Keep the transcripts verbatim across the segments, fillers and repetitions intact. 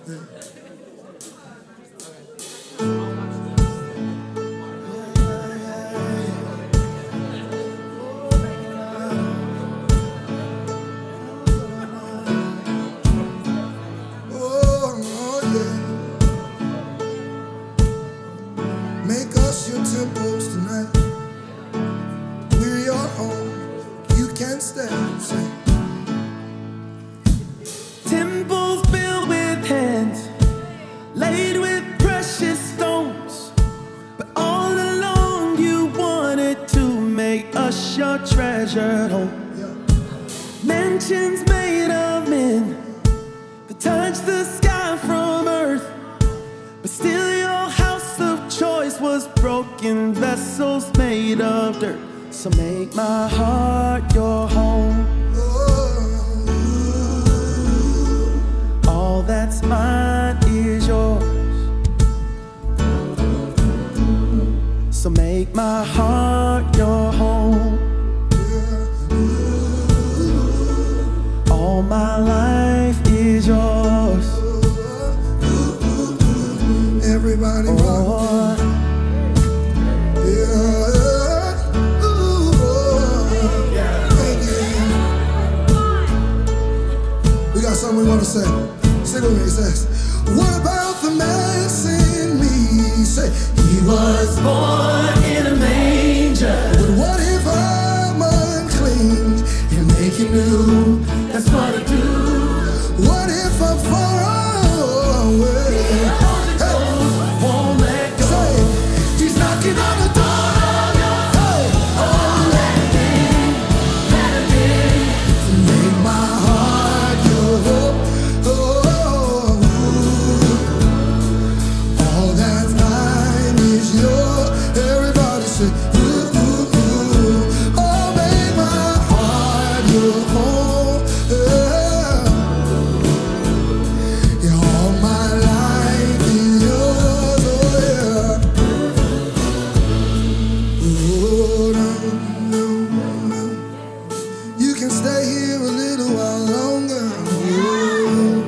Oh, yeah. Make us your temples tonight. We're your home. You can stay. Say. Temples built with hands, laid with precious stones. But all along you wanted to make us your treasured home. Mansions made of men that touch the sky from earth. But still your house of choice was broken vessels made of dirt. So make my heart your home. All that's mine is yours. So make my heart your home. All my life is yours. Everybody rock. Oh, Yeah. Ooh, oh, yeah. We got something we want to say. Sing with me. It says, what about the man in me? Say, he was born in a manger. But what if I'm unclean and make it new? That's what I do. What if I'm far away? Hey, Won't let go. say, he's knocking on the door. Hey, Oh, let it be, let it be. to make my heart your home. Oh, all that's mine is yours. Everybody say, ooh, ooh, ooh. Oh, make my heart your home. Yeah. Yeah, all my life is yours. Oh, yeah. Oh, no, no, no. You can stay here a little while longer. Oh,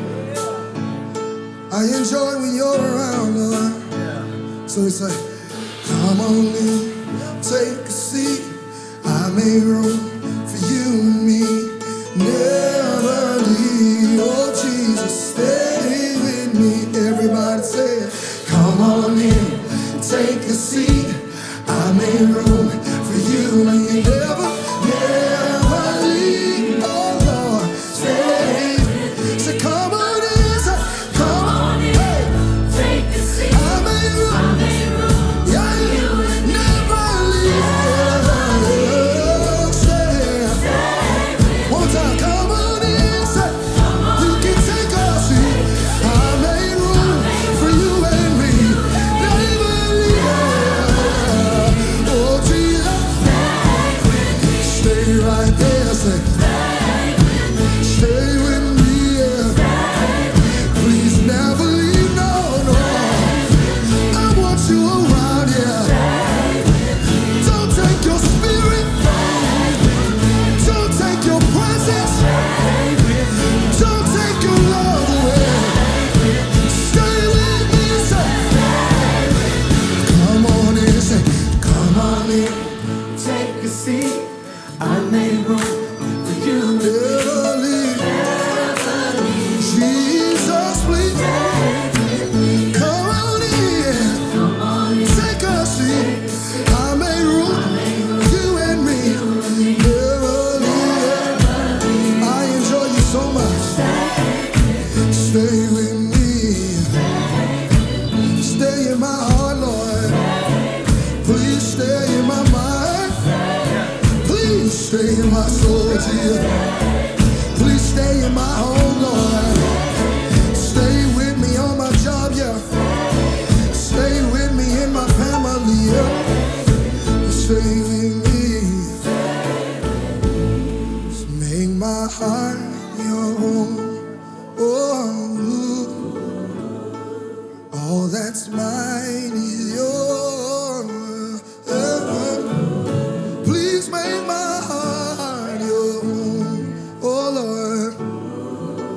I enjoy when you're around, Lord. So we say, come on in, take a seat. I made room for you and me. Never leave. Oh, Jesus, stay with me. Everybody say it. Come on in, take a seat. I made room for you and me. Never, never leave. Oh, Lord, stay with me. Say, come on in, say, come on in. Hey, Take a seat. I made room. I made room. Yeah, You and me. never leave. Stay. Stay with One time, come on in, say, you can take a seat. I made room for you and me. Never leave. Oh, Jesus, stay right there, say, stay with me, yeah. Please never leave, no, no. I want you around, yeah. Don't take your spirit, don't take your presence, don't take your love away. Stay with me, say, come on in, say, come on in. Take a seat. I made room for you. Never leave. Jesus, please. Come on in. Take a seat. I made room. You and me. Never leave. I enjoy you so much. Stay with me. Stay in my heart, Lord. Please stay in my mind. Please stay in my soul, Jesus. Please stay in my home, Lord. Stay with me on my job, yeah. Stay with me in my family, yeah. Stay with me. Just make my heart your home. Oh, all that's mine is yours. Please make my heart your home. Oh, Lord.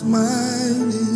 mine is